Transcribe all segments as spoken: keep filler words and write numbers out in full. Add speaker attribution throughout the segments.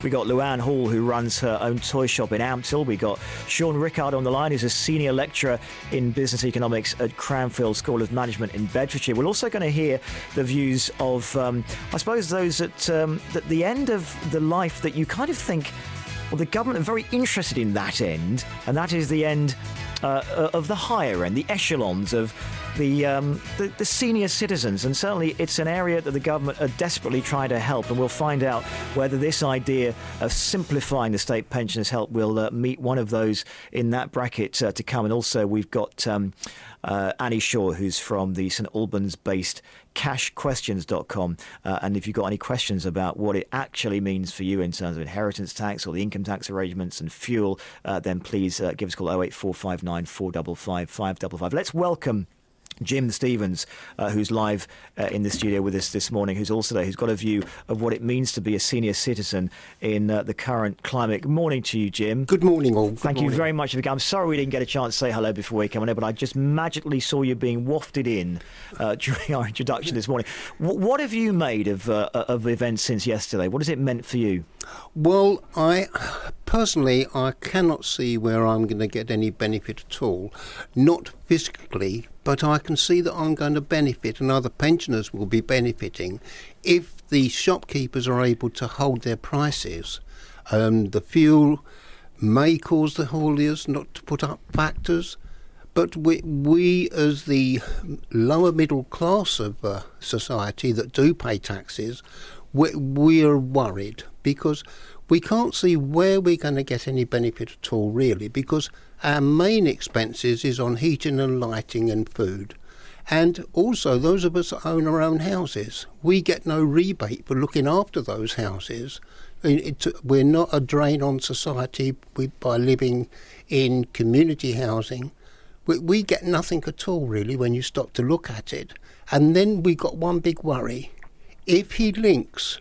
Speaker 1: We got Luann Hall, who runs her own toy shop in Ampthill. We got Sean Rickard on the line, who's a senior lecturer in business economics at Cranfield School of Management in Bedfordshire. We're also going to hear the views of, um, I suppose, those at, um, at the end of the life that you kind of think, well, the government are very interested in that end, and that is the end uh, of the higher end, the echelons of the, um, the the senior citizens. And certainly it's an area that the government are desperately trying to help, and we'll find out whether this idea of simplifying the state pensioners' help will uh, meet one of those in that bracket uh, to come. And also we've got um, uh, Annie Shaw, who's from the St Albans-based cash questions dot com, uh, and if you've got any questions about what it actually means for you in terms of inheritance tax or the income tax arrangements and fuel, uh, then please uh, give us a call oh eight four five nine, four five five, five five five. Let's welcome Jim Stevens, uh, who's live uh, in the studio with us this morning, who's also there, who's got a view of what it means to be a senior citizen in uh, the current climate. Good morning to you, Jim.
Speaker 2: Good morning, all. Good
Speaker 1: Thank
Speaker 2: morning.
Speaker 1: you very much. I'm sorry we didn't get a chance to say hello before we came on air, but I just magically saw you being wafted in uh, during our introduction this morning. W- what have you made of, uh, of events since yesterday? What has it meant for you?
Speaker 2: Well, I personally, I cannot see where I'm going to get any benefit at all. Not physically, but I can see that I'm going to benefit, and other pensioners will be benefiting if the shopkeepers are able to hold their prices. Um, the fuel may cause the hauliers not to put up factors, but we, we as the lower middle class of uh, society that do pay taxes, we, we are worried because we can't see where we're going to get any benefit at all, really, because our main expenses is on heating and lighting and food. And also, those of us that own our own houses, we get no rebate for looking after those houses. It, it, we're not a drain on society by living in community housing. We, we get nothing at all, really, when you stop to look at it. And then we got one big worry. If he links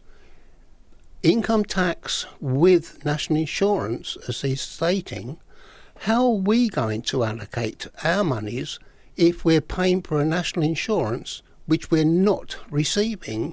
Speaker 2: income tax with national insurance, as he's stating, how are we going to allocate our monies if we're paying for a national insurance which we're not receiving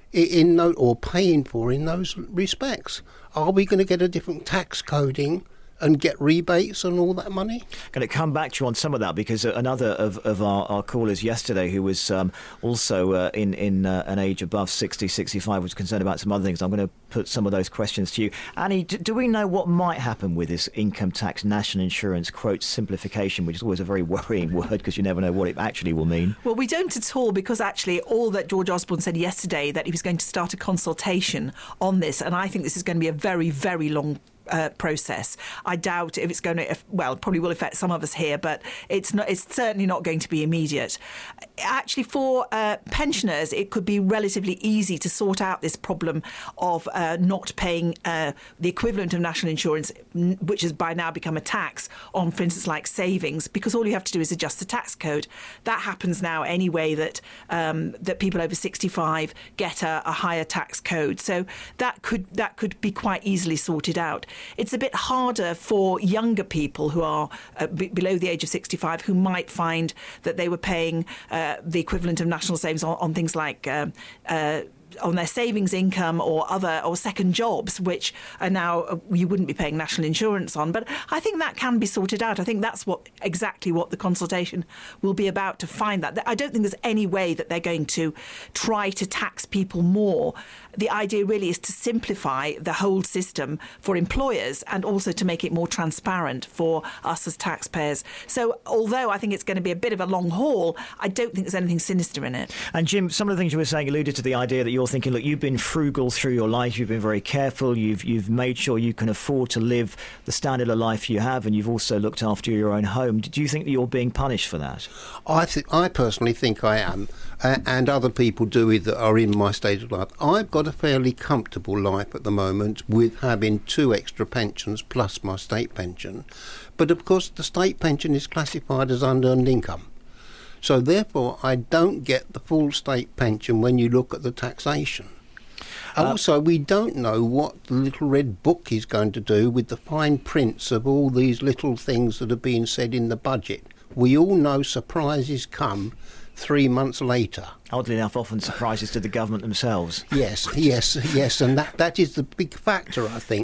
Speaker 2: in no, or paying for in those respects? Are we going to get a different tax coding and get rebates and all that money?
Speaker 1: Going to come back to you on some of that, because another of, of our, our callers yesterday, who was um, also uh, in, in uh, an age above sixty, sixty-five, was concerned about some other things. I'm going to put some of those questions to you. Annie, do, do we know what might happen with this income tax national insurance, quote, simplification, which is always a very worrying word because you never know what it actually will mean?
Speaker 3: Well, we don't at all, because actually all that George Osborne said yesterday, that he was going to start a consultation on this, and I think this is going to be a very, very long Uh, process. I doubt if it's going to, well, probably will affect some of us here, but it's not. It's certainly not going to be immediate. Actually, for uh, pensioners, it could be relatively easy to sort out this problem of uh, not paying uh, the equivalent of national insurance, which has by now become a tax on, for instance, like savings, because all you have to do is adjust the tax code. That happens now anyway, that um, that people over sixty-five get a, a higher tax code. So that could that could be quite easily sorted out. It's a bit harder for younger people who are uh, b- below the age of sixty-five, who might find that they were paying uh, the equivalent of national savings on, on things like uh, uh, on their savings income or other or second jobs, which are now uh, you wouldn't be paying national insurance on. But I think that can be sorted out. I think that's what exactly what the consultation will be about, to find that. I don't think there's any way that they're going to try to tax people more. The idea really is to simplify the whole system for employers and also to make it more transparent for us as taxpayers. So although I think it's going to be a bit of a long haul, I don't think there's anything sinister in it.
Speaker 1: And Jim, some of the things you were saying alluded to the idea that you're thinking, look, you've been frugal through your life, you've been very careful, you've you've made sure you can afford to live the standard of life you have, and you've also looked after your own home. Do you think that you're being punished for that?
Speaker 2: I th- I personally think I am, uh, and other people do it that are in my state of life. I've got a fairly comfortable life at the moment with having two extra pensions plus my state pension, but of course the state pension is classified as unearned income. So therefore, I don't get the full state pension when you look at the taxation. Uh, also, we don't know what the little red book is going to do with the fine prints of all these little things that are being said in the budget. We all know surprises come three months later.
Speaker 1: Oddly enough, often surprises to the government themselves.
Speaker 2: Yes, yes, yes, and that, that is the big factor, I think.